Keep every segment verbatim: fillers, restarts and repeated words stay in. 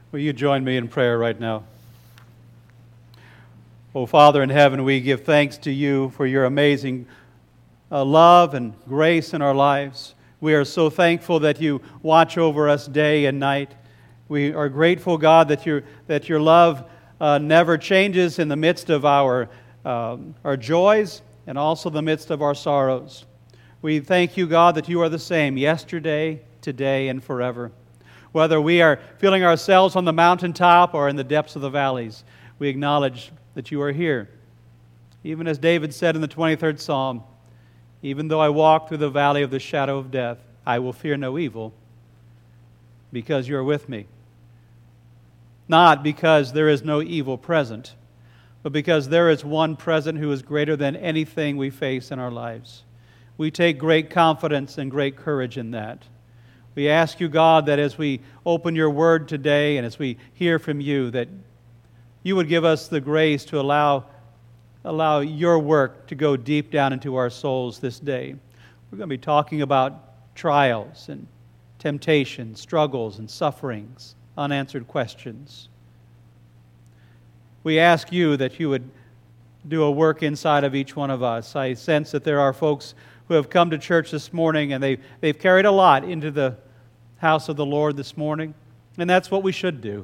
Will you join me in prayer right now? Oh, Father in heaven, we give thanks to you for your amazing uh, love and grace in our lives. We are so thankful that you watch over us day and night. We are grateful, God, that your that your love uh, never changes in the midst of our uh, our joys and also the midst of our sorrows. We thank you, God, that you are the same yesterday, today, and forever. Whether we are feeling ourselves on the mountaintop or in the depths of the valleys, we acknowledge that you are here. Even as David said in the twenty-third Psalm, even though I walk through the valley of the shadow of death, I will fear no evil because you are with me. Not because there is no evil present, but because there is one present who is greater than anything we face in our lives. We take great confidence and great courage in that. We ask you, God, that as we open your word today and as we hear from you, that you would give us the grace to allow, allow your work to go deep down into our souls this day. We're going to be talking about trials and temptations, struggles and sufferings, unanswered questions. We ask you that you would do a work inside of each one of us. I sense that there are folks who have come to church this morning and they've, they've carried a lot into the house of the Lord this morning, and that's what we should do.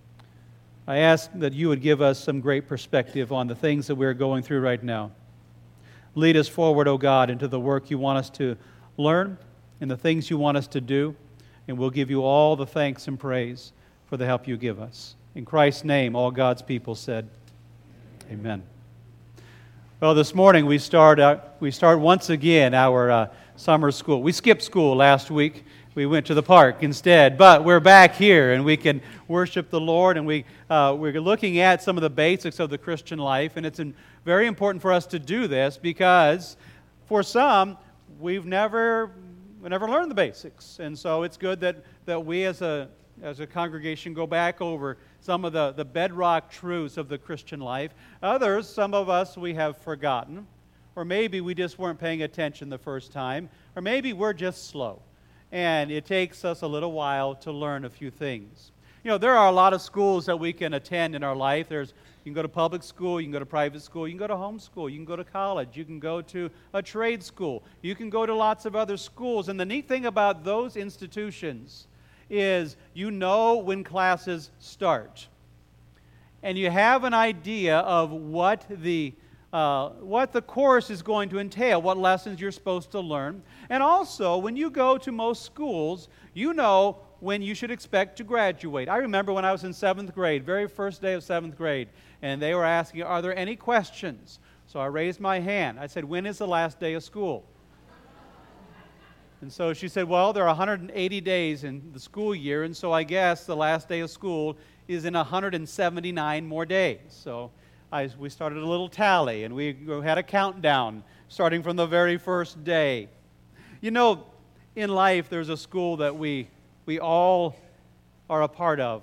I ask that you would give us some great perspective on the things that we're going through right now. Lead us forward, O God, into the work you want us to learn and the things you want us to do, and we'll give you all the thanks and praise for the help you give us. In Christ's name, all God's people said, Amen. Well, this morning we start uh, we start once again our uh, summer school. We skipped school last week. We went to the park instead, but we're back here and we can worship the Lord, and we, uh, we're looking at some of the basics of the Christian life, and it's in, very important for us to do this because for some, we've never we never learned the basics, and so it's good that, that we as a, as a congregation go back over some of the, the bedrock truths of the Christian life. Others, some of us, we have forgotten, or maybe we just weren't paying attention the first time, or maybe we're just slow. And it takes us a little while to learn a few things. You know, there are a lot of schools that we can attend in our life. There's, you can go to public school, you can go to private school, you can go to home school, you can go to college, you can go to a trade school, you can go to lots of other schools. And the neat thing about those institutions is you know when classes start. And you have an idea of what the Uh, what the course is going to entail, what lessons you're supposed to learn. And also, when you go to most schools, you know when you should expect to graduate. I remember when I was in seventh grade, very first day of seventh grade, and they were asking, are there any questions? So I raised my hand. I said, when is the last day of school? And so she said, well, there are one hundred eighty days in the school year, and so I guess the last day of school is in one hundred seventy-nine more days. So I, we started a little tally, and we had a countdown starting from the very first day. You know, in life, there's a school that we we all are a part of.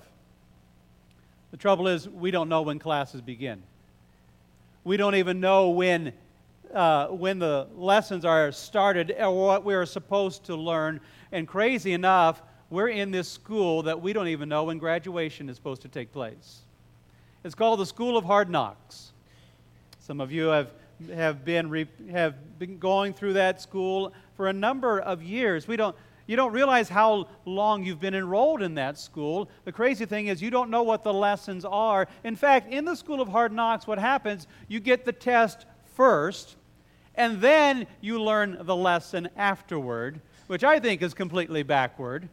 The trouble is, we don't know when classes begin. We don't even know when uh, when the lessons are started or what we are supposed to learn. And crazy enough, we're in this school that we don't even know when graduation is supposed to take place. It's called the School of Hard Knocks. Some of you have have been re, have been going through that school for a number of years. We don't you don't realize how long you've been enrolled in that school. The crazy thing is you don't know what the lessons are. In fact, in the School of Hard Knocks, what happens, you get the test first, and then you learn the lesson afterward, which I think is completely backward.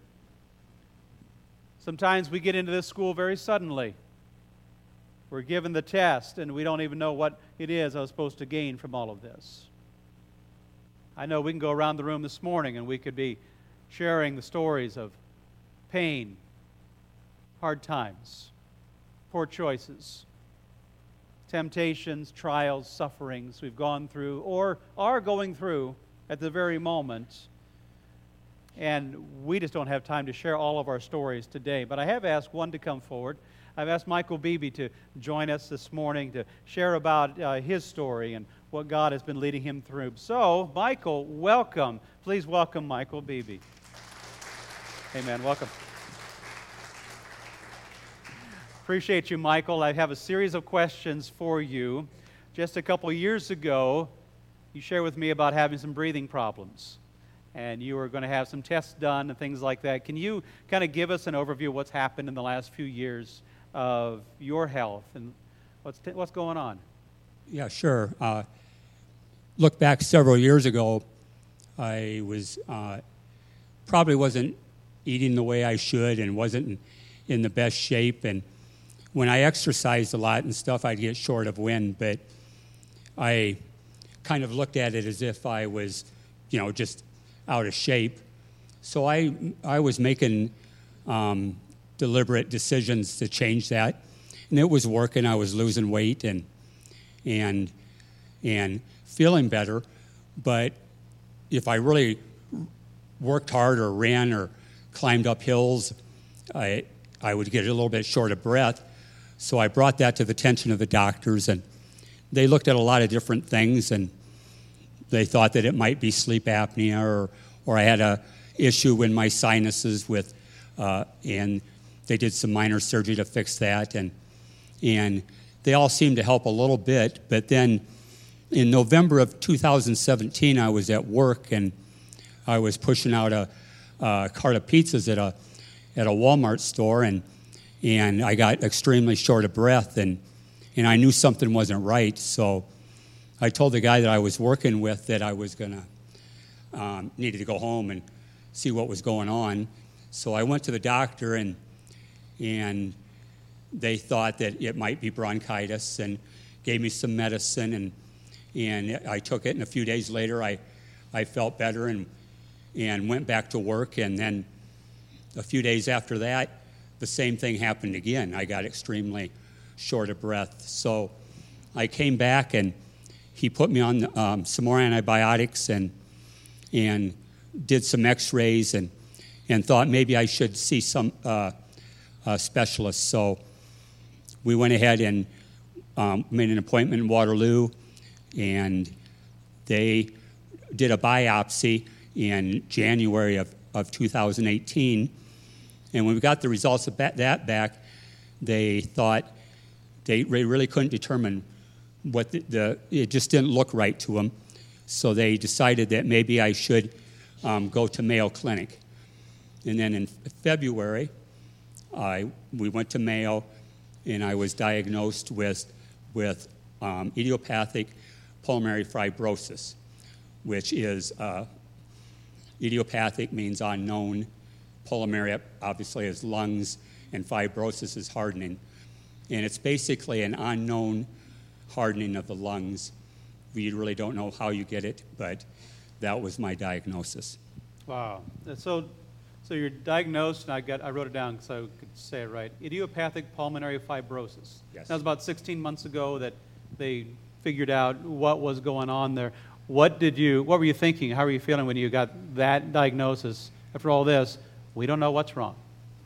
Sometimes we get into this school very suddenly. We're given the test, and we don't even know what it is I was supposed to gain from all of this. I know we can go around the room this morning, and we could be sharing the stories of pain, hard times, poor choices, temptations, trials, sufferings we've gone through or are going through at the very moment. And we just don't have time to share all of our stories today. But I have asked one to come forward. I've asked Michael Beebe to join us this morning to share about uh, his story and what God has been leading him through. So, Michael, welcome. Please welcome Michael Beebe. Amen. Welcome. Appreciate you, Michael. I have a series of questions for you. Just a couple of years ago, you shared with me about having some breathing problems, and you were going to have some tests done and things like that. Can you kind of give us an overview of what's happened in the last few years of your health and what's t- what's going on? Yeah, sure. Uh, look back several years ago, I was uh, probably wasn't eating the way I should and wasn't in, in the best shape. And when I exercised a lot and stuff, I'd get short of wind. But I kind of looked at it as if I was, you know, just out of shape. So I I was making um, deliberate decisions to change that, and it was working. I was losing weight and and and feeling better. But if I really worked hard or ran or climbed up hills, I I would get a little bit short of breath. So I brought that to the attention of the doctors, and they looked at a lot of different things, and they thought that it might be sleep apnea, or or I had a issue in my sinuses with, uh, and they did some minor surgery to fix that, and and they all seemed to help a little bit. But then in November of two thousand seventeen, I was at work, and I was pushing out a, a cart of pizzas at a at a Walmart store, and and I got extremely short of breath, and and I knew something wasn't right. So I told the guy that I was working with that I was gonna um, needed to go home and see what was going on. So I went to the doctor, and and they thought that it might be bronchitis, and gave me some medicine, and and I took it, and a few days later I I felt better and and went back to work. And then a few days after that, the same thing happened again. I got extremely short of breath. So I came back, and he put me on um, some more antibiotics and and did some x-rays, and, and thought maybe I should see some uh, uh, specialist. So we went ahead and um, made an appointment in Waterloo, and they did a biopsy in January of, of two thousand eighteen. And when we got the results of that back, they thought they really couldn't determine what the, the it just didn't look right to them. So they decided that maybe I should um, go to Mayo Clinic. And then in February, I we went to Mayo, and I was diagnosed with with um, idiopathic pulmonary fibrosis, which is uh, idiopathic means unknown. Pulmonary obviously is lungs, and fibrosis is hardening. And it's basically an unknown hardening of the lungs. We really don't know how you get it, but that was my diagnosis. Wow. So so you're diagnosed, and I got I wrote it down so I could say it right. Idiopathic pulmonary fibrosis. Yes. That was about sixteen months ago that they figured out what was going on there. What did you what were you thinking? How were you feeling when you got that diagnosis? After all this, we don't know what's wrong.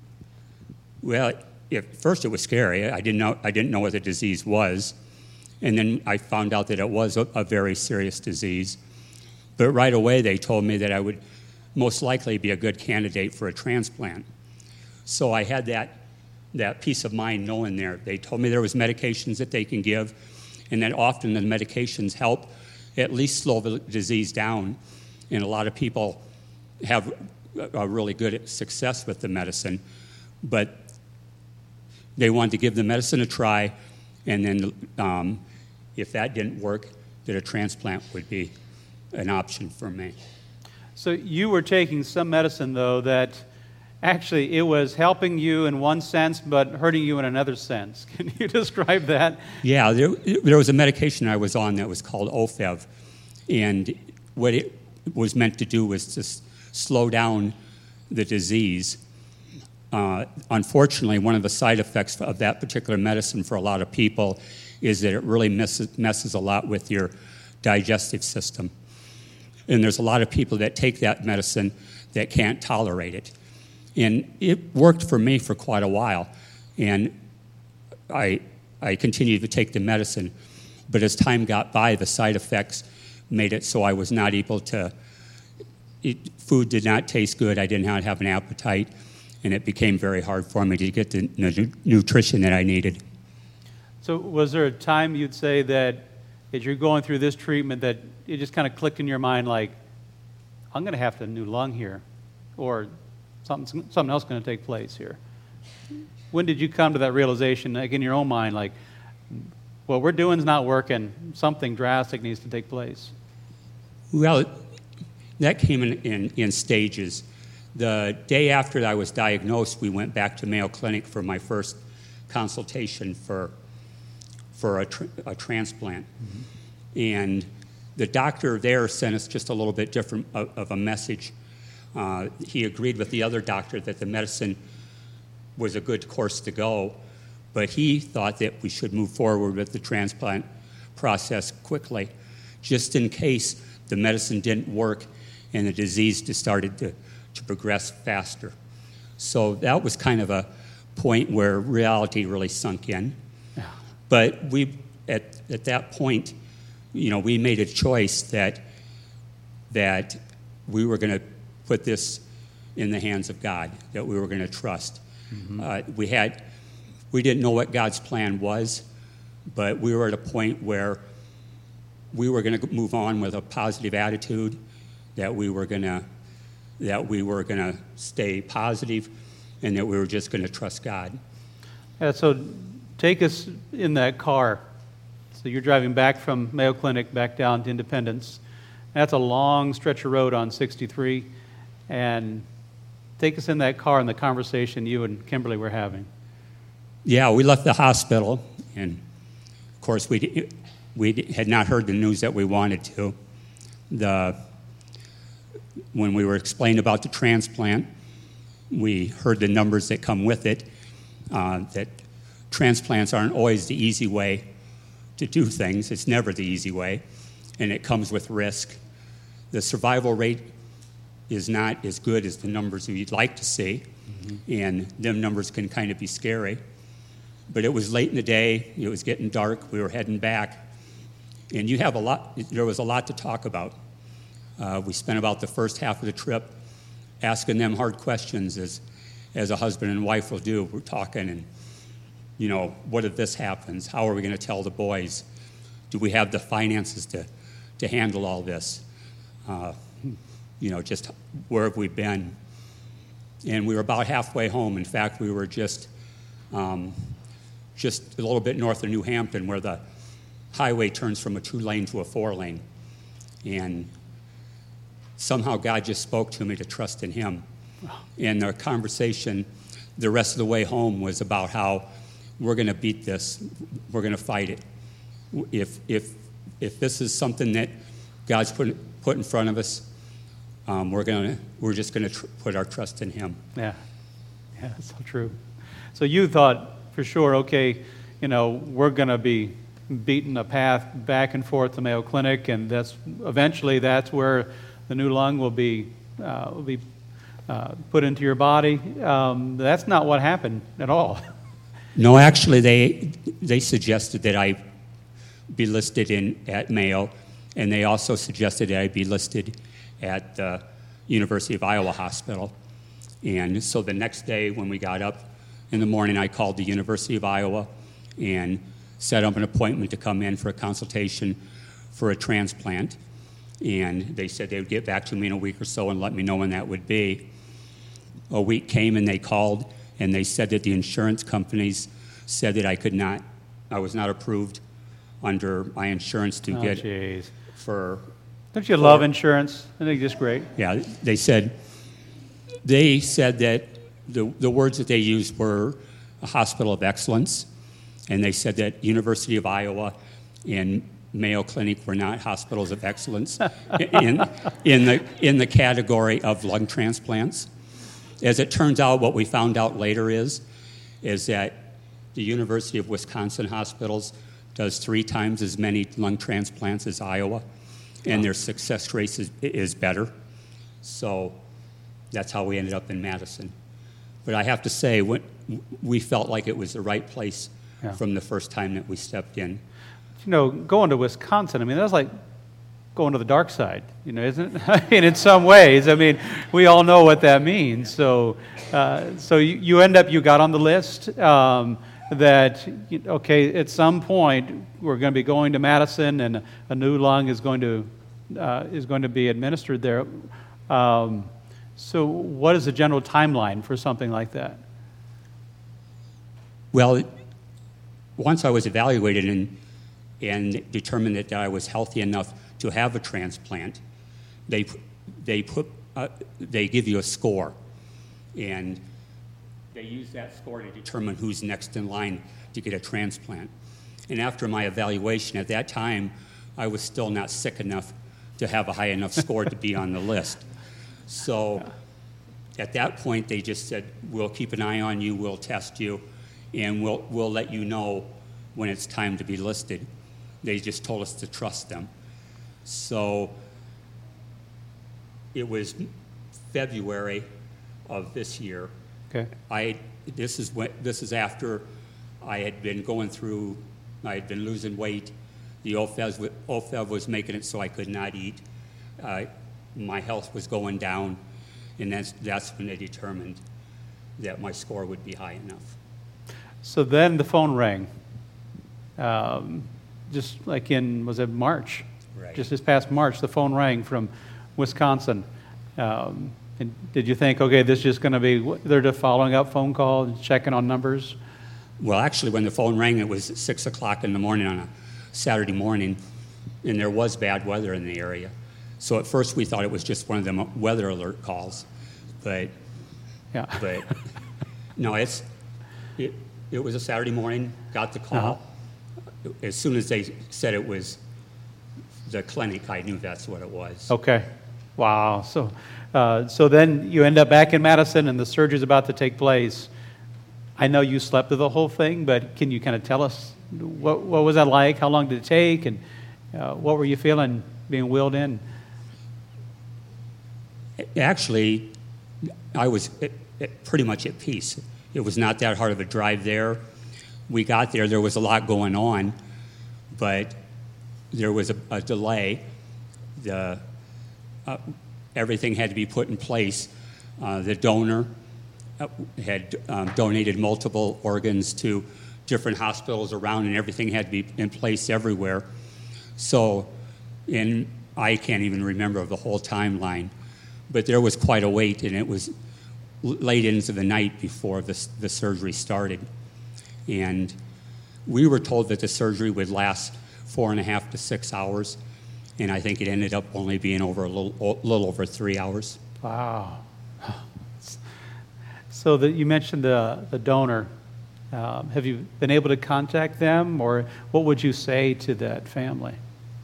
Well, at first it was scary. I didn't know I didn't know what the disease was. And then I found out that it was a, a very serious disease. But right away they told me that I would most likely be a good candidate for a transplant. So I had that that peace of mind knowing there. They told me there was medications that they can give, and that often the medications help at least slow the disease down. And a lot of people have a really good success with the medicine. But they wanted to give the medicine a try, and then um, if that didn't work, that a transplant would be an option for me. So you were taking some medicine, though, that actually it was helping you in one sense but hurting you in another sense. Can you describe that? Yeah, there, there was a medication I was on that was called Ofev, and what it was meant to do was to s- slow down the disease. Uh, unfortunately, one of the side effects of that particular medicine for a lot of people is that it really messes, messes a lot with your digestive system. And there's a lot of people that take that medicine that can't tolerate it. And it worked for me for quite a while. And I, I continued to take the medicine. But as time got by, the side effects made it so I was not able to, it, food did not taste good. I did not have an appetite. and it became very hard for me to get the nu- nutrition that I needed. So was there a time you'd say that as you're going through this treatment that it just kind of clicked in your mind like, I'm going to have a new lung here, or something, something else going to take place here? When did you come to that realization, like in your own mind, like, what we're doing is not working, something drastic needs to take place? Well, that came in, in, in stages. The day after I was diagnosed, we went back to Mayo Clinic for my first consultation for, for a, tr- a transplant. Mm-hmm. And the doctor there sent us just a little bit different of, of a message. Uh, he agreed with the other doctor that the medicine was a good course to go, but he thought that we should move forward with the transplant process quickly, just in case the medicine didn't work and the disease just started to, to progress faster. So that was kind of a point where reality really sunk in. Yeah. But we, at, at that point, you know, we made a choice that, that we were going to put this in the hands of God, that we were going to trust. Mm-hmm. Uh, we had, we didn't know what God's plan was, but we were at a point where we were going to move on with a positive attitude, that we were going to, that we were going to stay positive, and that we were just going to trust God. Yeah, so take us in that car. So you're driving back from Mayo Clinic back down to Independence. That's a long stretch of road on sixty-three, and take us in that car and the conversation you and Kimberly were having. Yeah, we left the hospital, and of course we we had not heard the news that we wanted to. The when we were explained about the transplant, we heard the numbers that come with it. Uh, that transplants aren't always the easy way to do things. It's never the easy way, and it comes with risk. The survival rate is not as good as the numbers you'd like to see, mm-hmm. and them numbers can kind of be scary. But it was late in the day, it was getting dark, we were heading back, and you have a lot, there was a lot to talk about. Uh, we spent about the first half of the trip asking them hard questions, as, as a husband and wife will do. We're talking, and, you know, what if this happens? How are we going to tell the boys? Do we have the finances to, to handle all this? Uh, you know, just where have we been? And we were about halfway home. In fact, we were just um, just a little bit north of New Hampton, where the highway turns from a two-lane to a four-lane. And somehow God just spoke to me to trust in Him. And the conversation the rest of the way home was about how we're going to beat this, we're going to fight it. If if if this is something that God's put put in front of us, um, we're going to we're just going to tr- put our trust in Him. Yeah, yeah, that's so true. So you thought for sure, okay, you know, we're going to be beating a path back and forth to Mayo Clinic, and that's eventually that's where the new lung will be uh, will be uh, put into your body. Um, that's not what happened at all. No, actually, they they suggested that I be listed in at Mayo, and they also suggested that I be listed at the University of Iowa Hospital. And so the next day when we got up in the morning, I called the University of Iowa and set up an appointment to come in for a consultation for a transplant. And they said they would get back to me in a week or so and let me know when that would be. A week came and they called, and they said that the insurance companies said that I could not, I was not approved under my insurance to oh, get geez. for... Don't you for, love insurance? I think it's great. Yeah, they said, they said that the, the words that they used were a hospital of excellence, and they said that University of Iowa and Mayo Clinic were not hospitals of excellence in, in, the, in the category of lung transplants. As it turns out, what we found out later is, is that the University of Wisconsin hospitals does three times as many lung transplants as Iowa, and their success rate is, is better. So that's how we ended up in Madison. But I have to say, we felt like it was the right place yeah. from the first time that we stepped in. You know, going to Wisconsin, I mean, that's like going to the dark side, you know, isn't it? I mean, in some ways, I mean, we all know what that means. So, uh, so you, you end up, you got on the list um, that, okay, at some point, we're going to be going to Madison, and a new lung is going to uh, is going to be administered there. Um, so, what is the general timeline for something like that? Well, once I was evaluated and and determined that I was healthy enough to have a transplant, they they put uh, they give you a score, and they use that score to determine who's next in line to get a transplant. And after my evaluation at that time, I was still not sick enough to have a high enough score to be on the list. So at that point, they just said, we'll keep an eye on you, we'll test you, and we'll we'll let you know when it's time to be listed. They just told us to trust them. So it was February of this year. Okay. I this is when this is after I had been going through. I had been losing weight. The O F E V, O F E V was making it so I could not eat. Uh, my health was going down, and that's that's when they determined that my score would be high enough. So then the phone rang, um, just like in, was it March? Right. Just this past March, the phone rang from Wisconsin. Um, and did you think, okay, this is just going to be, they're just following up phone call and checking on numbers? Well, actually, when the phone rang, it was six o'clock in the morning on a Saturday morning, and there was bad weather in the area. So at first we thought it was just one of them weather alert calls, but yeah. but no, it's it, it was a Saturday morning. Got the call. Uh-huh. As soon as they said it was the clinic, I knew that's what it was. Okay. Wow. So, uh, so then you end up back in Madison, and the surgery is about to take place. I know you slept through the whole thing, but can you kind of tell us what what was that like? How long did it take, and uh, what were you feeling being wheeled in? Actually, I was pretty much at peace. It was not that hard of a drive there. We got there, there was a lot going on, but there was a, a delay. The, uh, everything had to be put in place. Uh, the donor had um, donated multiple organs to different hospitals around, and everything had to be in place everywhere. So, and I can't even remember the whole timeline, but there was quite a wait, and it was late into the night before the, the surgery started. And we were told that the surgery would last four and a half to six hours, and I think it ended up only being over a little, a little over three hours. Wow. So that you mentioned the, the donor. Um, have you been able to contact them, or what would you say to that family?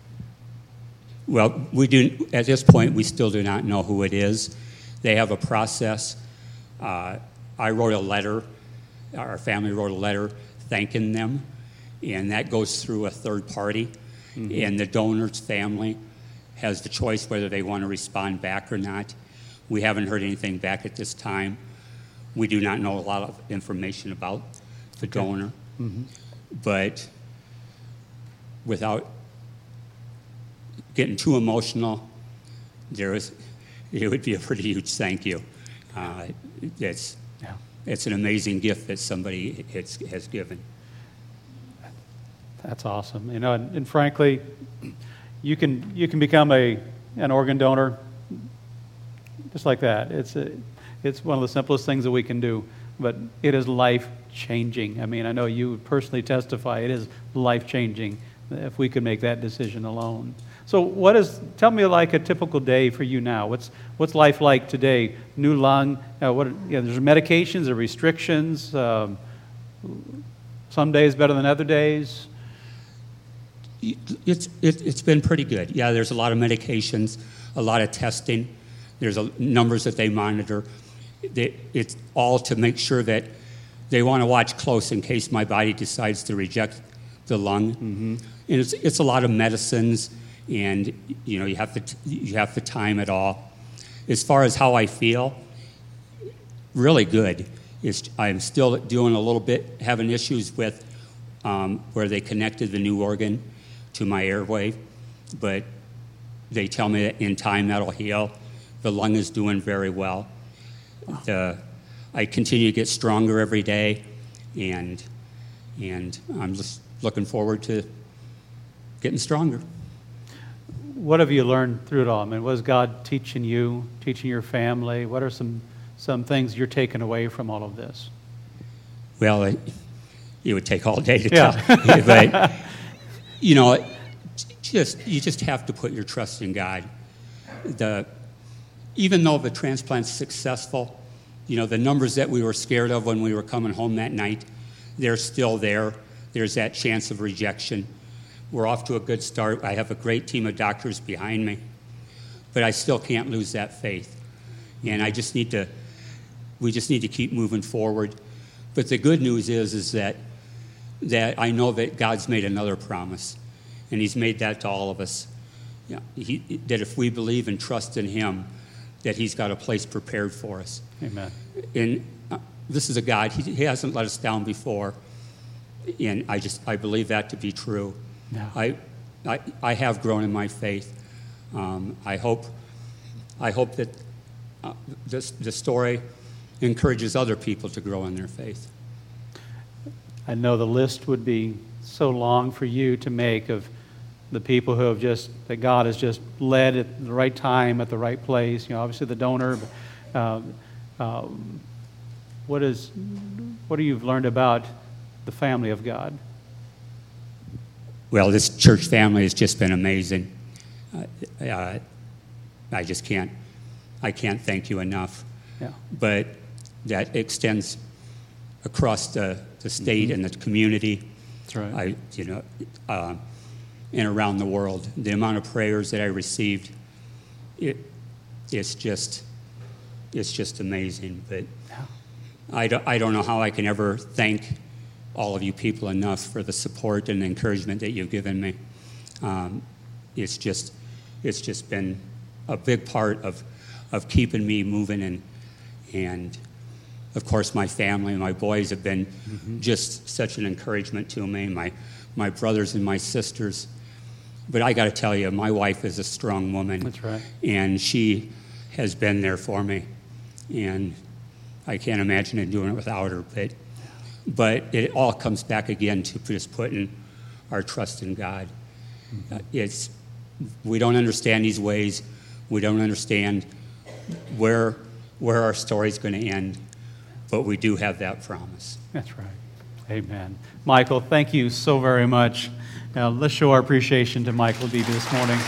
Well, we do, at this point, we still do not know who it is. They have a process. Uh, I wrote a letter, our family wrote a letter thanking them, and that goes through a third party. Mm-hmm. And the donor's family has the choice whether they want to respond back or not. We haven't heard anything back at this time. We do not know a lot of information about the okay. donor. Mm-hmm. But without getting too emotional, there is, it would be a pretty huge thank you. Uh, it's, yeah. it's an amazing gift that somebody has, has given. That's awesome. You know, and, and frankly, you can you can become a an organ donor just like that. It's a, it's one of the simplest things that we can do, but it is life changing. I mean, I know you would personally testify it is life changing if we could make that decision alone. So, what is? Tell me like a typical day for you now. What's what's life like today? New lung. Uh, what? You know, there's medications or restrictions. Um, some days better than other days. It's it, it's been pretty good. Yeah, there's a lot of medications, a lot of testing. There's a, numbers that they monitor. They, it's all to make sure that they want to watch close in case my body decides to reject the lung. Mm-hmm. And it's it's a lot of medicines, and you know you have to you have to time it all. As far as how I feel, really good. It's, I'm still doing a little bit, having issues with um, where they connected the new organ to my airway, but they tell me that in time that'll heal. The lung is doing very well. The, I continue to get stronger every day, and and I'm just looking forward to getting stronger. What have you learned through it all? I mean, what is God teaching you, teaching your family? What are some some things you're taking away from all of this? Well, it, it would take all day to yeah. tell, but you know, just you just have to put your trust in God. The even though the transplant's successful, you know, the numbers that we were scared of when we were coming home that night, they're still there. There's that chance of rejection. We're off to a good start. I have a great team of doctors behind me, but I still can't lose that faith. And I just need to, we just need to keep moving forward. But the good news is, is that, that I know that God's made another promise, and He's made that to all of us. Yeah, he, that if we believe and trust in Him, that He's got a place prepared for us. Amen. And uh, this is a God, he, he hasn't let us down before, and I just, I believe that to be true. No. I, I, I have grown in my faith. Um, I hope, I hope that uh, this, the story encourages other people to grow in their faith. I know the list would be so long for you to make of the people who have just, that God has just led at the right time, at the right place. You know, obviously the donor. But, um, um, what is, what have you learned about the family of God? Well, this church family has just been amazing. Uh, uh, I just can't, I can't thank you enough. Yeah. But that extends across the, the state mm-hmm. and the community. That's right. I, you know, uh, and around the world. The amount of prayers that I received, it, it's just, it's just amazing. But yeah. I don't, I don't know how I can ever thank all of you people enough for the support and encouragement that you've given me. Um, it's just, it's just been a big part of, of keeping me moving, and, and of course my family, my boys have been mm-hmm. just such an encouragement to me. My, my brothers and my sisters. But I got to tell you, my wife is a strong woman. That's right. And she has been there for me, and I can't imagine it doing it without her. But. But it all comes back again to just putting our trust in God. Mm-hmm. Uh, it's, we don't understand these ways. We don't understand where, where our story's going to end, but we do have that promise. That's right. Amen. Michael, thank you so very much. Now, let's show our appreciation to Michael Beebe this morning.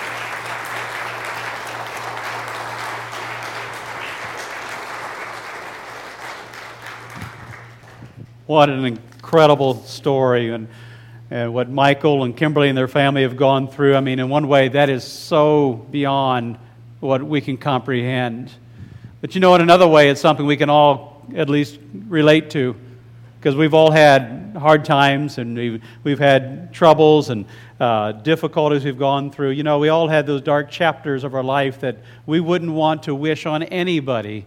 What an incredible story, and, and what Michael and Kimberly and their family have gone through. I mean, in one way, that is so beyond what we can comprehend. But you know, in another way, it's something we can all at least relate to, because we've all had hard times, and we've, we've had troubles and uh, difficulties we've gone through. You know, we all had those dark chapters of our life that we wouldn't want to wish on anybody.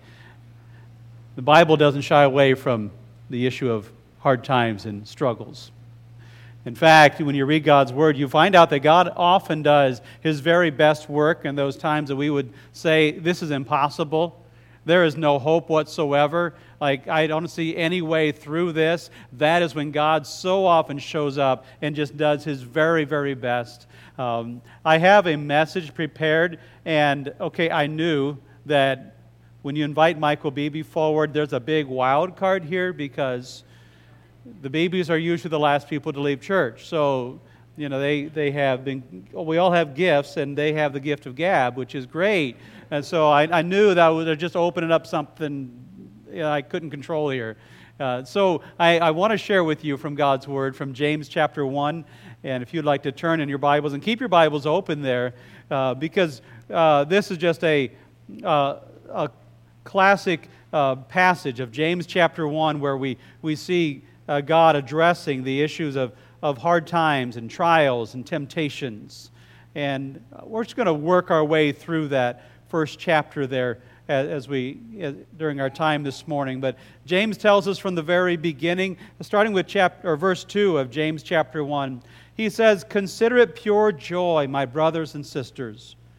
The Bible doesn't shy away from the issue of hard times and struggles. In fact, when you read God's Word, you find out that God often does His very best work in those times that we would say, this is impossible. There is no hope whatsoever. Like, I don't see any way through this. That is when God so often shows up and just does His very, very best. Um, I have a message prepared, and okay, I knew that when you invite Michael Beebe forward, there's a big wild card here, because the Beebes are usually the last people to leave church. So, you know, they, they have been, we all have gifts, and they have the gift of gab, which is great. And so I, I knew that I was just opening up something, you know, I couldn't control here. Uh, so I, I want to share with you from God's Word, from James chapter one. And if you'd like to turn in your Bibles, and keep your Bibles open there, uh, because uh, this is just a, uh, a classic uh, passage of James chapter one, where we, we see uh, God addressing the issues of, of hard times and trials and temptations. And we're just going to work our way through that first chapter there as, as we as, during our time this morning. But James tells us from the very beginning, starting with chapter or verse two of James chapter one, he says, "Consider it pure joy, my brothers and sisters,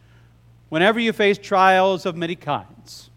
Whenever you face trials of many kinds.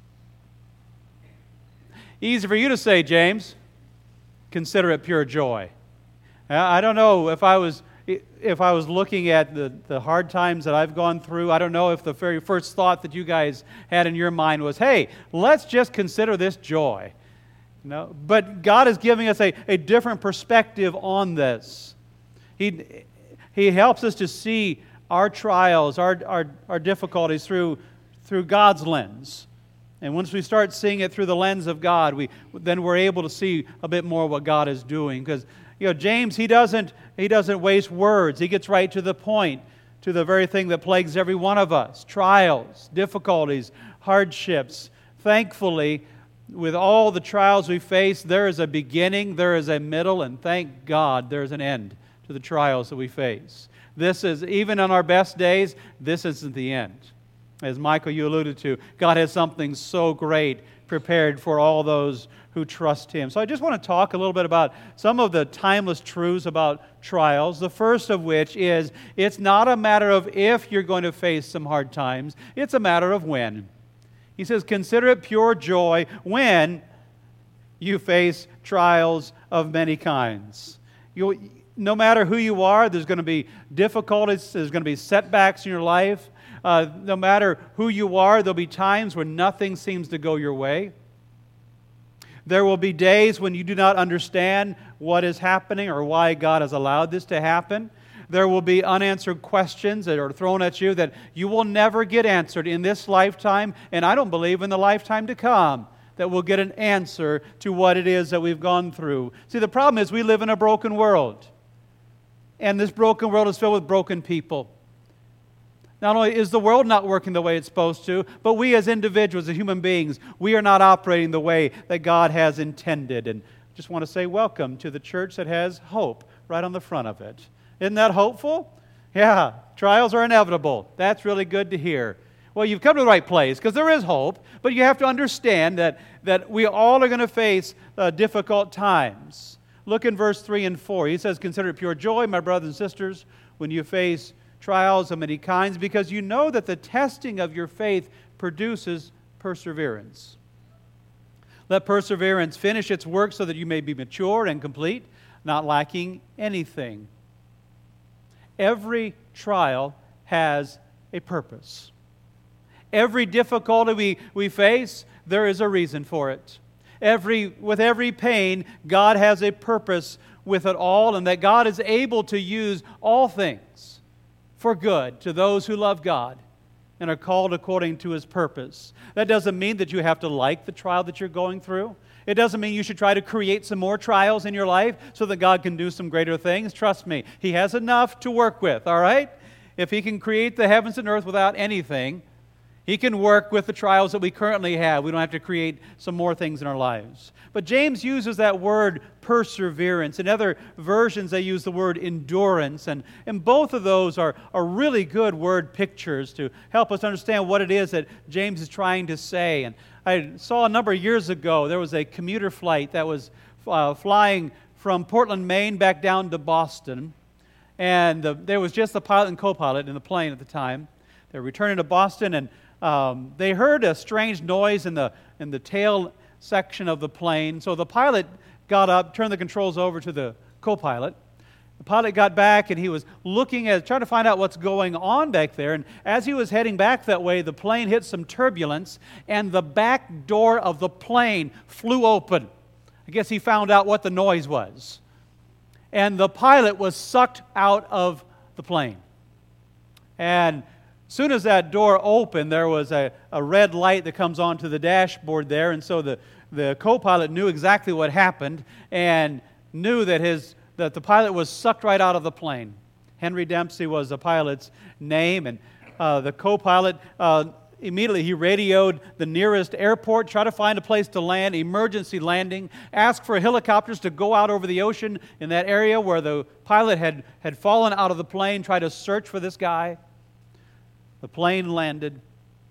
Easy for you to say, James. Consider it pure joy. I don't know if I was if I was looking at the, the hard times that I've gone through. I don't know if the very first thought that you guys had in your mind was, hey, let's just consider this joy. No, but God is giving us a, a different perspective on this. He, he helps us to see our trials, our, our, our difficulties through, through God's lens. And once we start seeing it through the lens of God, we then we're able to see a bit more what God is doing. Because you know, James, he doesn't he doesn't waste words. He gets right to the point, to the very thing that plagues every one of us: trials, difficulties, hardships. Thankfully, with all the trials we face, there is a beginning, there is a middle, and thank God there is an end to the trials that we face. This is, even on our best days, this isn't the end. As Michael, you alluded to, God has something so great prepared for all those who trust Him. So I just want to talk a little bit about some of the timeless truths about trials. The first of which is, it's not a matter of if you're going to face some hard times, it's a matter of when. He says, consider it pure joy when you face trials of many kinds. You, no matter who you are, there's going to be difficulties, there's going to be setbacks in your life. Uh, no matter who you are, there'll be times when nothing seems to go your way. There will be days when you do not understand what is happening or why God has allowed this to happen. There will be unanswered questions that are thrown at you that you will never get answered in this lifetime, and I don't believe in the lifetime to come that we'll get an answer to what it is that we've gone through. See, the problem is we live in a broken world, and this broken world is filled with broken people. Not only is the world not working the way it's supposed to, but we as individuals, as human beings, we are not operating the way that God has intended. And I just want to say welcome to the church that has hope right on the front of it. Isn't that hopeful? Yeah, trials are inevitable. That's really good to hear. Well, you've come to the right place because there is hope, but you have to understand that, that we all are going to face uh, difficult times. Look in verse three and four. He says, consider it pure joy, my brothers and sisters, when you face trials of many kinds, because you know that the testing of your faith produces perseverance. Let perseverance finish its work so that you may be mature and complete, not lacking anything. Every trial has a purpose. Every difficulty we, we face, there is a reason for it. Every, with every pain, God has a purpose with it all, and that God is able to use all things for good to those who love God and are called according to His purpose. That doesn't mean that you have to like the trial that you're going through. It doesn't mean you should try to create some more trials in your life so that God can do some greater things. Trust me, He has enough to work with, all right? If He can create the heavens and earth without anything, He can work with the trials that we currently have. We don't have to create some more things in our lives. But James uses that word perseverance. In other versions, they use the word endurance. And, and both of those are, are really good word pictures to help us understand what it is that James is trying to say. And I saw a number of years ago, there was a commuter flight that was uh, flying from Portland, Maine, back down to Boston. And the, there was just the pilot and co-pilot in the plane at the time. They were returning to Boston, and um, they heard a strange noise in the in the tail section of the plane. So the pilot got up, turned the controls over to the co-pilot. The pilot got back, and he was looking at, trying to find out what's going on back there. And as he was heading back that way, the plane hit some turbulence, and the back door of the plane flew open. I guess he found out what the noise was. And the pilot was sucked out of the plane. And as soon as that door opened, there was a, a red light that comes onto the dashboard there, and so the, the co-pilot knew exactly what happened and knew that his that the pilot was sucked right out of the plane. Henry Dempsey was the pilot's name, and uh, the co-pilot, uh, immediately he radioed the nearest airport, tried to find a place to land, emergency landing, asked for helicopters to go out over the ocean in that area where the pilot had, had fallen out of the plane, tried to search for this guy. The plane landed,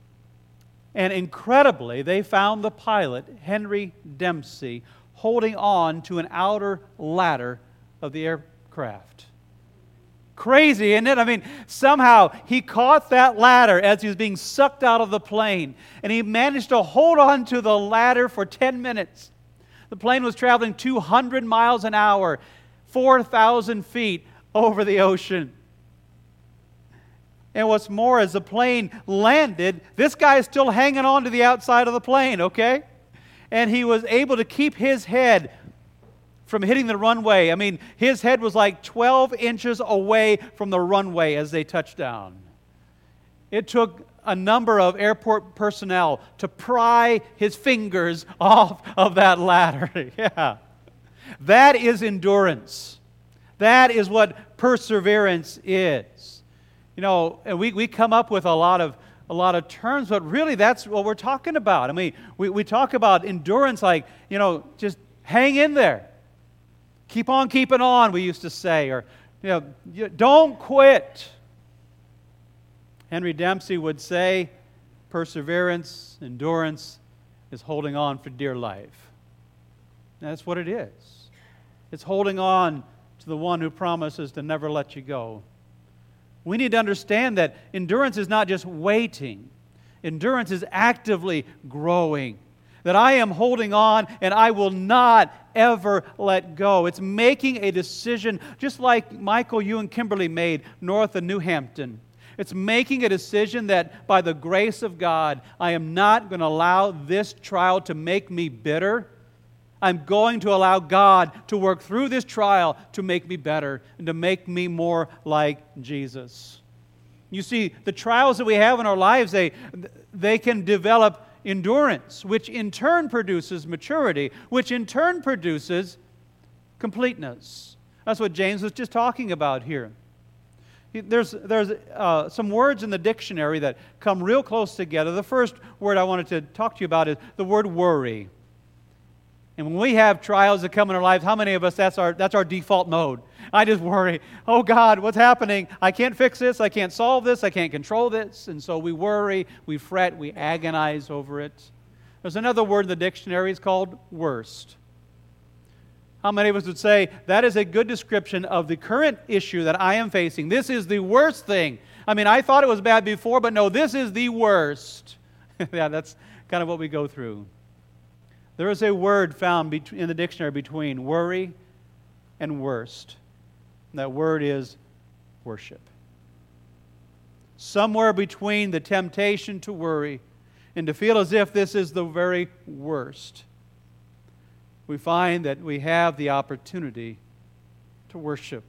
and incredibly, they found the pilot, Henry Dempsey, holding on to an outer ladder of the aircraft. Crazy, isn't it? I mean, somehow he caught that ladder as he was being sucked out of the plane, and he managed to hold on to the ladder for ten minutes. The plane was traveling two hundred miles an hour, four thousand feet over the ocean. And what's more, as the plane landed, this guy is still hanging on to the outside of the plane, okay? And he was able to keep his head from hitting the runway. I mean, his head was like twelve inches away from the runway as they touched down. It took a number of airport personnel to pry his fingers off of that ladder. Yeah. That is endurance. That is what perseverance is. You know, and we, we come up with a lot of a lot of terms, but really that's what we're talking about. I mean, we, we talk about endurance like, you know, just hang in there. Keep on keeping on, we used to say, or, you know, don't quit. Henry Dempsey would say, perseverance, endurance is holding on for dear life. And that's what it is. It's holding on to the one who promises to never let you go. We need to understand that endurance is not just waiting. Endurance is actively growing. That I am holding on and I will not ever let go. It's making a decision just like Michael, you and Kimberly made north of New Hampton. It's making a decision that by the grace of God, I am not going to allow this trial to make me bitter. I'm going to allow God to work through this trial to make me better and to make me more like Jesus. You see, the trials that we have in our lives, they, they can develop endurance, which in turn produces maturity, which in turn produces completeness. That's what James was just talking about here. There's, there's uh, some words in the dictionary that come real close together. The first word I wanted to talk to you about is the word worry. And when we have trials that come in our lives, how many of us, that's our, that's our default mode? I just worry, oh God, what's happening? I can't fix this, I can't solve this, I can't control this. And so we worry, we fret, we agonize over it. There's another word in the dictionary, it's called worst. How many of us would say, that is a good description of the current issue that I am facing? This is the worst thing. I mean, I thought it was bad before, but no, this is the worst. Yeah, that's kind of what we go through. There is a word found in the dictionary between worry and worst. And that word is worship. Somewhere between the temptation to worry and to feel as if this is the very worst, we find that we have the opportunity to worship.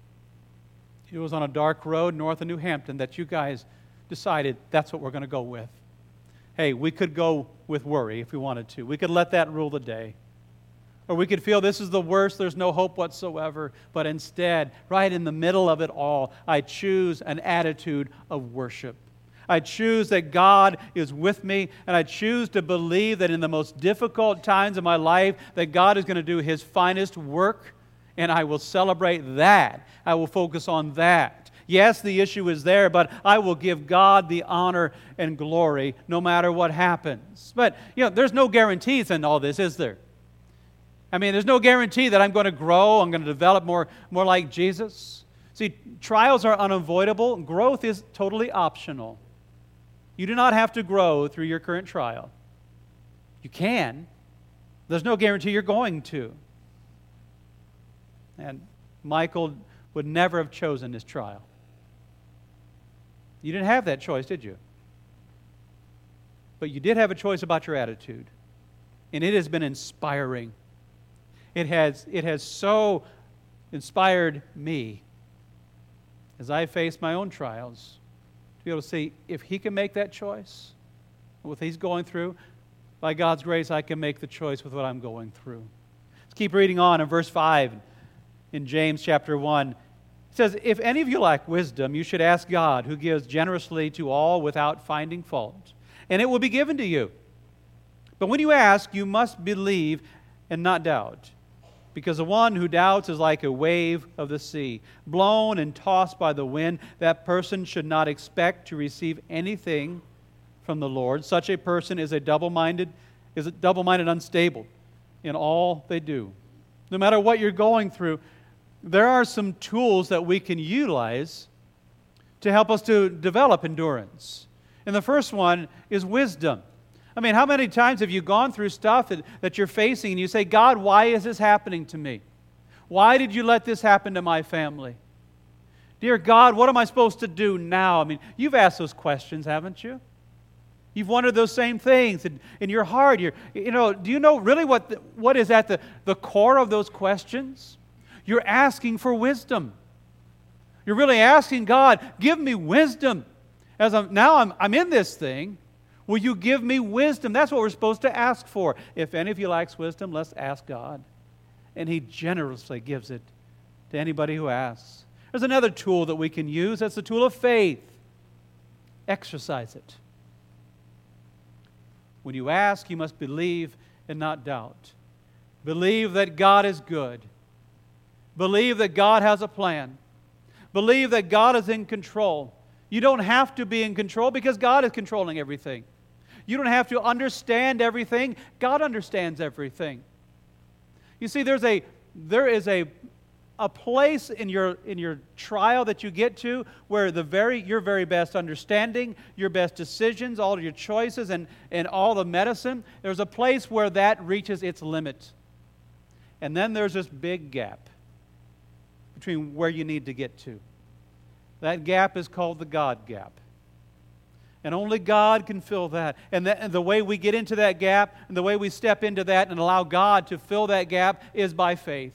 It was on a dark road north of New Hampton that you guys decided that's what we're going to go with. Hey, we could go with worry if we wanted to. We could let that rule the day. Or we could feel this is the worst, there's no hope whatsoever. But instead, right in the middle of it all, I choose an attitude of worship. I choose that God is with me, and I choose to believe that in the most difficult times of my life, that God is going to do His finest work, and I will celebrate that. I will focus on that. Yes, the issue is there, but I will give God the honor and glory no matter what happens. But, you know, there's no guarantees in all this, is there? I mean, there's no guarantee that I'm going to grow, I'm going to develop more, more like Jesus. See, trials are unavoidable. Growth is totally optional. You do not have to grow through your current trial. You can. There's no guarantee you're going to. And Michael would never have chosen this trial. You didn't have that choice, did you? But you did have a choice about your attitude. And it has been inspiring. It has, it has so inspired me as I face my own trials to be able to see if he can make that choice with what he's going through, by God's grace, I can make the choice with what I'm going through. Let's keep reading on in verse five in James chapter one. It says, if any of you lack wisdom, you should ask God, who gives generously to all without finding fault, and it will be given to you. But when you ask, you must believe and not doubt, because the one who doubts is like a wave of the sea, blown and tossed by the wind. That person should not expect to receive anything from the Lord. Such a person is a double-minded, is a double-minded, unstable in all they do. No matter what you're going through, there are some tools that we can utilize to help us to develop endurance. And the first one is wisdom. I mean, how many times have you gone through stuff that, that you're facing and you say, God, why is this happening to me? Why did you let this happen to my family? Dear God, what am I supposed to do now? I mean, you've asked those questions, haven't you? You've wondered those same things in, in your heart. You're, you know, do you know really what, the, what is at the, the core of those questions? You're asking for wisdom. You're really asking God, give me wisdom. As I'm, now I'm, I'm in this thing, will you give me wisdom? That's what we're supposed to ask for. If any of you lacks wisdom, let's ask God. And He generously gives it to anybody who asks. There's another tool that we can use. That's the tool of faith. Exercise it. When you ask, you must believe and not doubt. Believe that God is good. Believe that God has a plan. Believe that God is in control. You don't have to be in control because God is controlling everything. You don't have to understand everything. God understands everything. You see, there's a there is a a place in your in your trial that you get to where the very your very best understanding, your best decisions, all of your choices, and, and all the medicine, there's a place where that reaches its limit. And then there's this big gap between where you need to get to. That gap is called the God gap. And only God can fill that. And, that, and the way we get into that gap, and the way we step into that and allow God to fill that gap is by faith.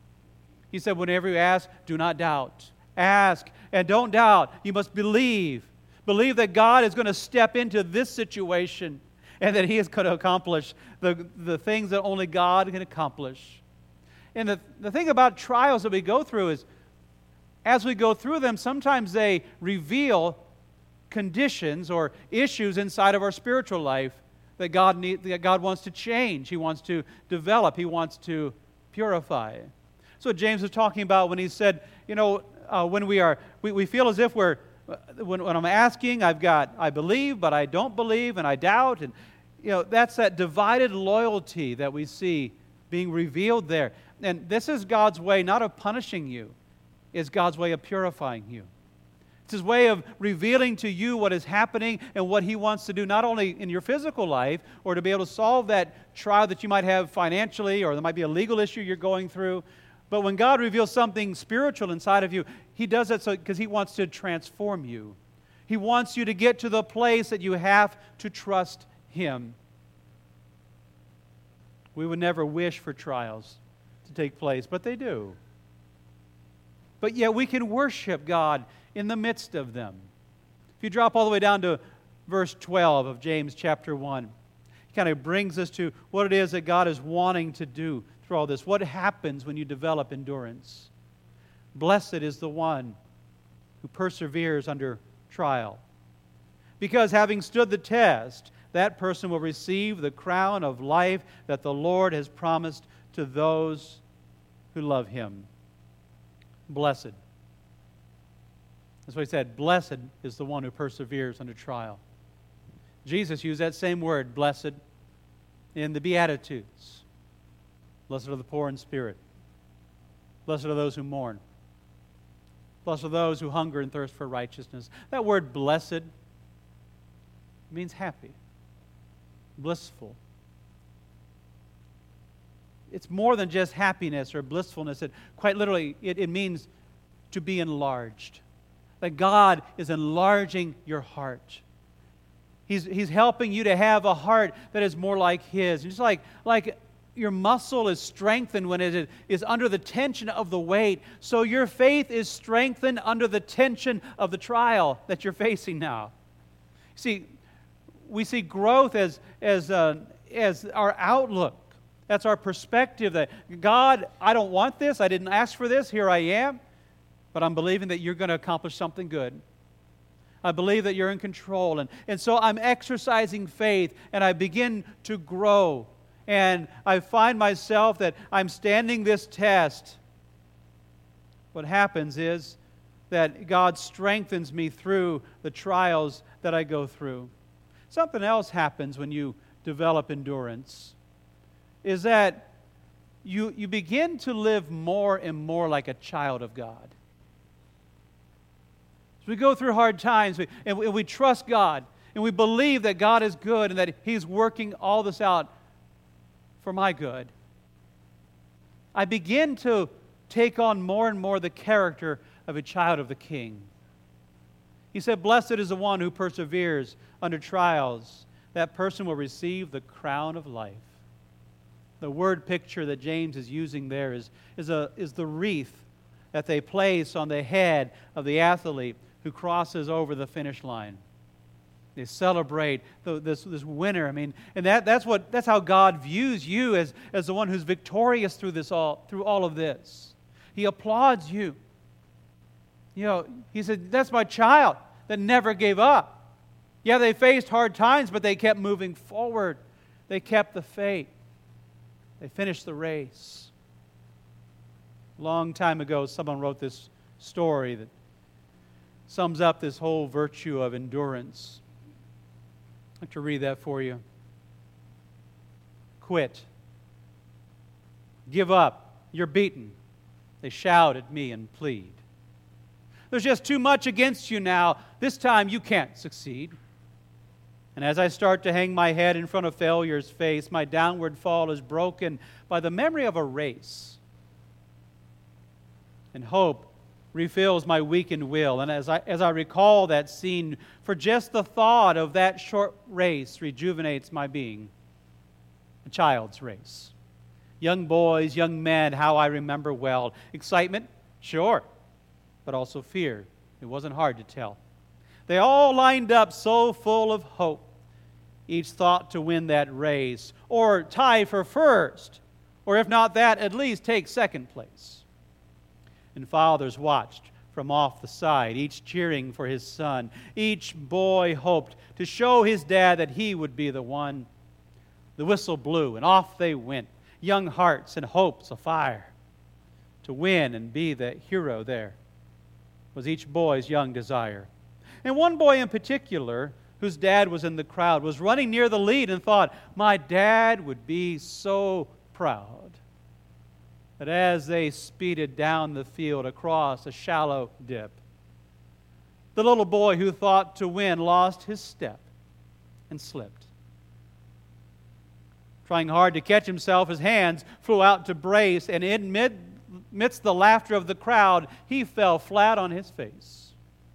He said, whenever you ask, do not doubt. Ask and don't doubt. You must believe. Believe that God is going to step into this situation and that He is going to accomplish the, the things that only God can accomplish. And the, the thing about trials that we go through is, as we go through them, sometimes they reveal conditions or issues inside of our spiritual life that God need, that God wants to change. He wants to develop. He wants to purify. So James was talking about when he said, you know, uh, when we are, we, we feel as if we're, when, when I'm asking, I've got, I believe, but I don't believe, and I doubt, and you know, that's that divided loyalty that we see being revealed there. And this is God's way, not of punishing you, it's God's way of purifying you. It's His way of revealing to you what is happening and what He wants to do, not only in your physical life, or to be able to solve that trial that you might have financially, or there might be a legal issue you're going through. But when God reveals something spiritual inside of you, He does that so because He wants to transform you. He wants you to get to the place that you have to trust Him. We would never wish for trials to take place, but they do. But yet we can worship God in the midst of them. If you drop all the way down to verse twelve of James chapter one, it kind of brings us to what it is that God is wanting to do through all this. What happens when you develop endurance? Blessed is the one who perseveres under trial. Because having stood the test, that person will receive the crown of life that the Lord has promised to those who love Him. Blessed. That's what He said. Blessed is the one who perseveres under trial. Jesus used that same word, blessed, in the Beatitudes. Blessed are the poor in spirit. Blessed are those who mourn. Blessed are those who hunger and thirst for righteousness. That word blessed means happy, blissful. It's more than just happiness or blissfulness. It quite literally, it, it means to be enlarged. That God is enlarging your heart. He's, he's helping you to have a heart that is more like His. Just like, like your muscle is strengthened when it is under the tension of the weight, so your faith is strengthened under the tension of the trial that you're facing now. See, we see growth as, as, uh, as our outlook. That's our perspective that, God, I don't want this. I didn't ask for this. Here I am. But I'm believing that you're going to accomplish something good. I believe that you're in control. And, and so I'm exercising faith, and I begin to grow. And I find myself that I'm standing this test. What happens is that God strengthens me through the trials that I go through. Something else happens when you develop endurance, is that you, you begin to live more and more like a child of God. As we go through hard times, we, and, we, and we trust God, and we believe that God is good and that He's working all this out for my good, I begin to take on more and more the character of a child of the King. He said, "Blessed is the one who perseveres under trials. That person will receive the crown of life." The word picture that James is using there is, is, a, is the wreath that they place on the head of the athlete who crosses over the finish line. They celebrate the, this, this winner. I mean, and that, that's what that's how God views you as, as the one who's victorious through this all through all of this. He applauds you. You know, He said, "That's my child that never gave up." Yeah, they faced hard times, but they kept moving forward. They kept the faith. They finished the race. A long time ago, someone wrote this story that sums up this whole virtue of endurance. I'd like to read that for you. "Quit. Give up. You're beaten. They shout at me and plead. There's just too much against you now. This time you can't succeed. And as I start to hang my head in front of failure's face, my downward fall is broken by the memory of a race. And hope refills my weakened will. And as I, as I recall that scene, for just the thought of that short race rejuvenates my being. A child's race. Young boys, young men, how I remember well. Excitement? Sure. But also fear. It wasn't hard to tell. They all lined up so full of hope. Each thought to win that race, or tie for first, or if not that, at least take second place. And fathers watched from off the side, each cheering for his son. Each boy hoped to show his dad that he would be the one. The whistle blew, and off they went, young hearts and hopes afire. To win and be the hero there was each boy's young desire. And one boy in particular, whose dad was in the crowd, was running near the lead and thought, my dad would be so proud. But as they speeded down the field across a shallow dip, the little boy who thought to win lost his step and slipped. Trying hard to catch himself, his hands flew out to brace, and in mid, amidst the laughter of the crowd, he fell flat on his face.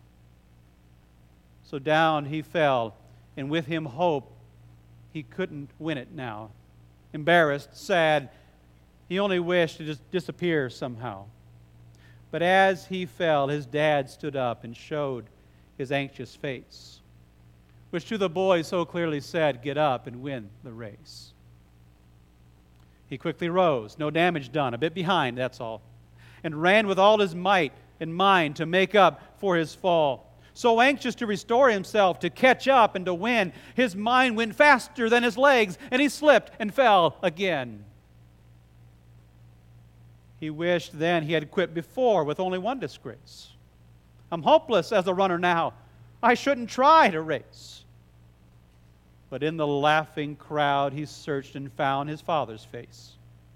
So down he fell, and with him hope he couldn't win it now. Embarrassed, sad, he only wished to just disappear somehow. But as he fell, his dad stood up and showed his anxious face, which to the boy so clearly said, get up and win the race. He quickly rose, no damage done, a bit behind, that's all, and ran with all his might and mind to make up for his fall. So anxious to restore himself, to catch up and to win, his mind went faster than his legs, and he slipped and fell again. He wished then he had quit before with only one disgrace. I'm hopeless as a runner now. I shouldn't try to race. But in the laughing crowd, he searched and found his father's face.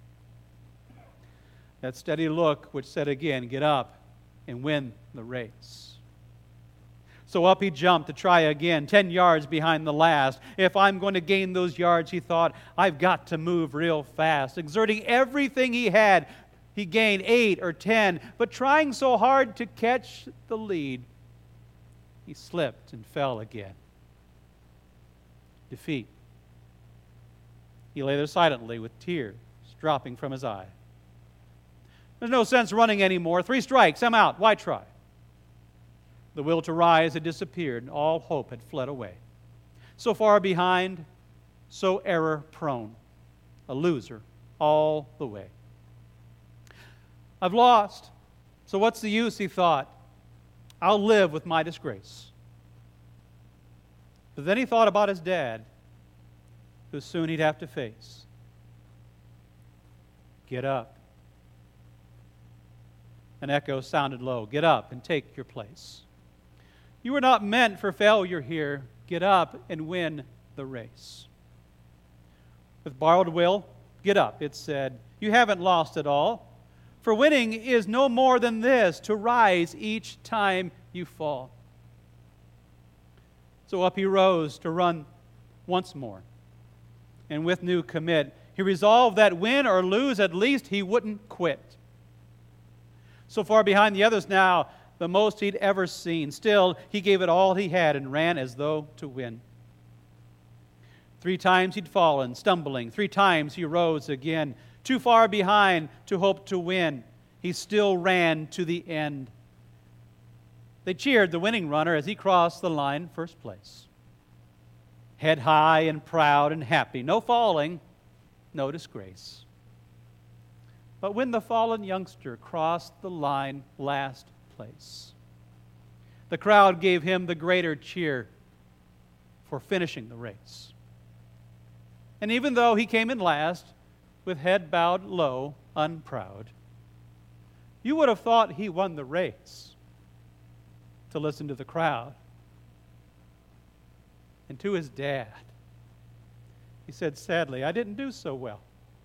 That steady look which said again, get up and win the race. So up he jumped to try again, ten yards behind the last. If I'm going to gain those yards, he thought, I've got to move real fast. Exerting everything he had, he gained eight or ten, but trying so hard to catch the lead, he slipped and fell again. Defeat. He lay there silently with tears dropping from his eye. There's no sense running anymore. Three strikes, I'm out. Why try? The will to rise had disappeared, and all hope had fled away. So far behind, so error-prone, a loser all the way. I've lost, so what's the use, he thought. I'll live with my disgrace. But then he thought about his dad, who soon he'd have to face. Get up. An echo sounded low. Get up and take your place. You were not meant for failure here. Get up and win the race. With borrowed will, get up, it said, You haven't lost it all. For winning is no more than this, to rise each time you fall. So up he rose to run once more. And with new commit, he resolved that win or lose, at least he wouldn't quit. So far behind the others now, the most he'd ever seen. Still, he gave it all he had and ran as though to win. Three times he'd fallen, stumbling. Three times he rose again. Too far behind to hope to win. He still ran to the end. They cheered the winning runner as he crossed the line first place. Head high and proud and happy. No falling, no disgrace. But when the fallen youngster crossed the line last place, the crowd gave him the greater cheer for finishing the race. And even though he came in last, with head bowed low, unproud, you would have thought he won the race to listen to the crowd. And to his dad, he said sadly, I didn't do so well.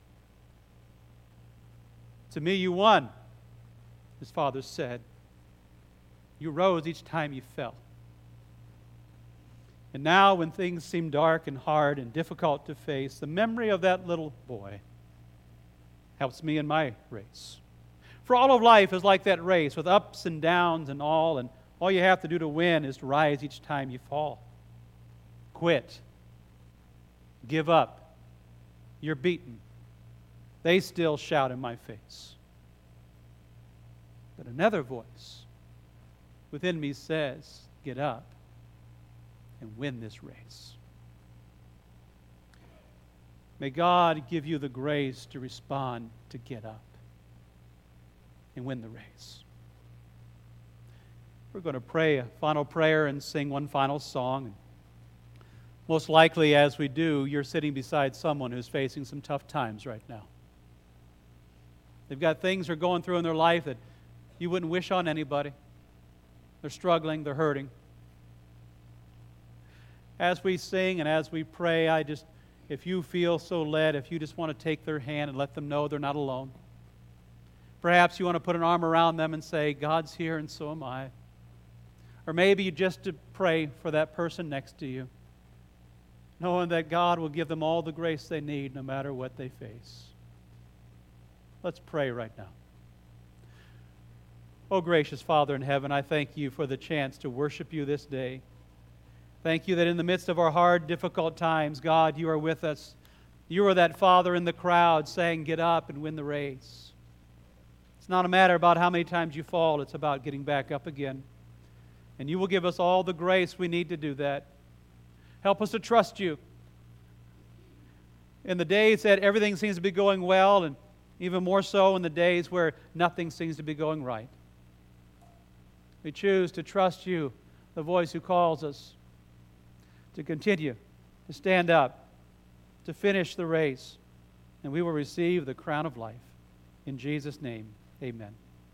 To me you won, his father said. You rose each time you fell. And now when things seem dark and hard and difficult to face, the memory of that little boy helps me in my race. For all of life is like that race with ups and downs and all, and all you have to do to win is to rise each time you fall. Quit. Give up. You're beaten. They still shout in my face. But another voice within me says, get up and win this race. May God give you the grace to respond, to get up and win the race. We're going to pray a final prayer and sing one final song. Most likely, as we do, you're sitting beside someone who's facing some tough times right now. They've got things they're going through in their life that you wouldn't wish on anybody. They're struggling, they're hurting. As we sing and as we pray, I just, if you feel so led, if you just want to take their hand and let them know they're not alone. Perhaps you want to put an arm around them and say, God's here and so am I. Or maybe you just to pray for that person next to you, knowing that God will give them all the grace they need no matter what they face. Let's pray right now. Oh, gracious Father in heaven, I thank you for the chance to worship you this day. Thank you that in the midst of our hard, difficult times, God, you are with us. You are that Father in the crowd saying, get up and win the race. It's not a matter about how many times you fall. It's about getting back up again. And you will give us all the grace we need to do that. Help us to trust you. In the days that everything seems to be going well, and even more so in the days where nothing seems to be going right. We choose to trust you, the voice who calls us, to continue, to stand up, to finish the race, and we will receive the crown of life. In Jesus' name, amen.